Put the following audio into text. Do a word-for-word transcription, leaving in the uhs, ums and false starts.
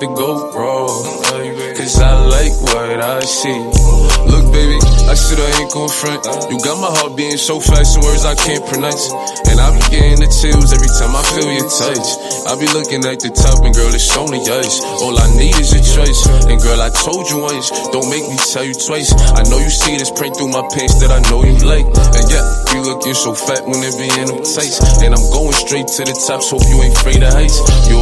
to go wrong. Cause I like what I see. Look, baby, I said I ain't gon' front. You got my heart beating so fast, some words I can't pronounce. And I be getting the chills every time I feel your touch. I be looking at the top and girl, it's only us. All I need is your choice. And girl, I told you once, don't make me tell you twice. I know you see this print through my pants that I know you like. And yeah, you looking so fat when it be in them tights. And I'm going straight to the top, so hope you ain't afraid of heights. You